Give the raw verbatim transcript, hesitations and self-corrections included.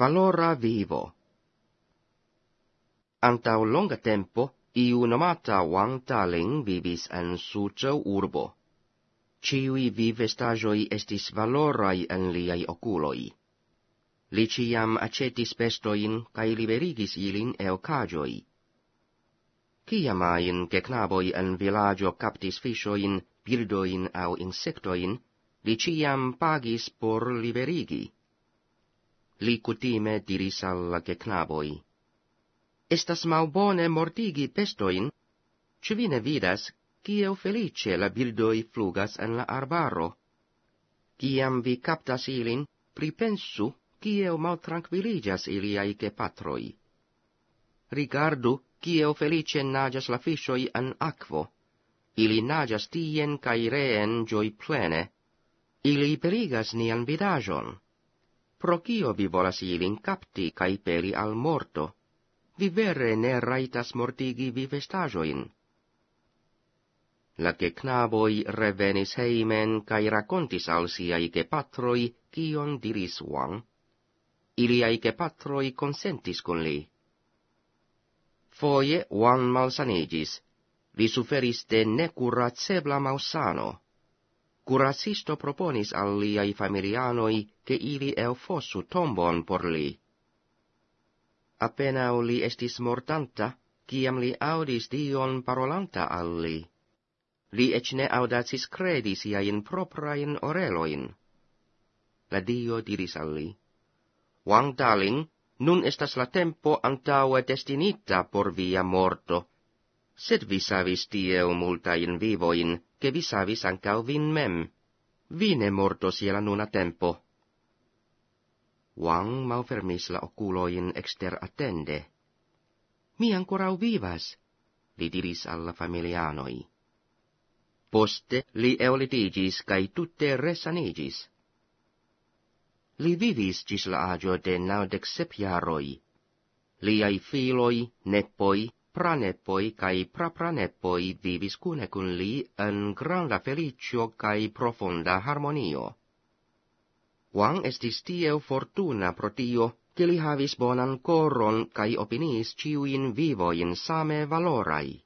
valora vivo. Antau longa tempo, iu nomata Wang Taling vivis en Suzhou urbo. Ciui vivestagioi estis valorai en liai oculoi. Li ciam acetis bestoin, cae liberigis ilin el cagioi. Ciamain geknaboi en villaggio captis fisoin, birdoin au insectoin, li ciam pagis por liberigi. Li cutime diris alla geknaboi: Estas malbone mortigi bestoin? Ci vi ne vidas, kiel felice la birdoi flugas en la arbaro? Ciam vi captas ilin, pripensu, kiel maltranquiligas iliai gepatroi. Rigardu, kiel felice nagas la fisoi en aquo. Ili nagas tien cae reen gioi plene. Ili perigas nian vidajon. Pro cio vi volas ilin capti cae peli al morto? Vi vere ne raitas mortigi vivestajoin. La geknaboi revenis heimen cae racontis al siai gepatroi cion diris Wang. Iliai gepatroi consentis con li. Foje Wang malsanigis. Li suferis de necuracebla malsano. Curacisto proponis al liai familianoi che ili elfossu tombon por li. Apenau li estis mortanta, ciam li audis Dion parolanta al li. Li ec ne audacis credi siain proprain oreloin. La Dio diris al li: Wang Taling, nun estas la tempo antaue destinita por via morto, sed vi savis tiel multain vivoin, che vi savis ancau vin mem. Vi ne mortos je la nuna tempo. Wang malfermis la oculoin exter attende. Mi ancorau vivas, li diris alla familianoi. Poste li eolitigis cae tutte resanigis. Li vivis gis la agio de naudec sep jaroi. Liai filoi, nepoi, pranepoi cae prapranepoi vivis cune cun li en granda felicio cae profunda harmonio. Wang estis tiel fortuna pro tio, che li havis bonan coron cae opiniis ciuin vivoin same valorai.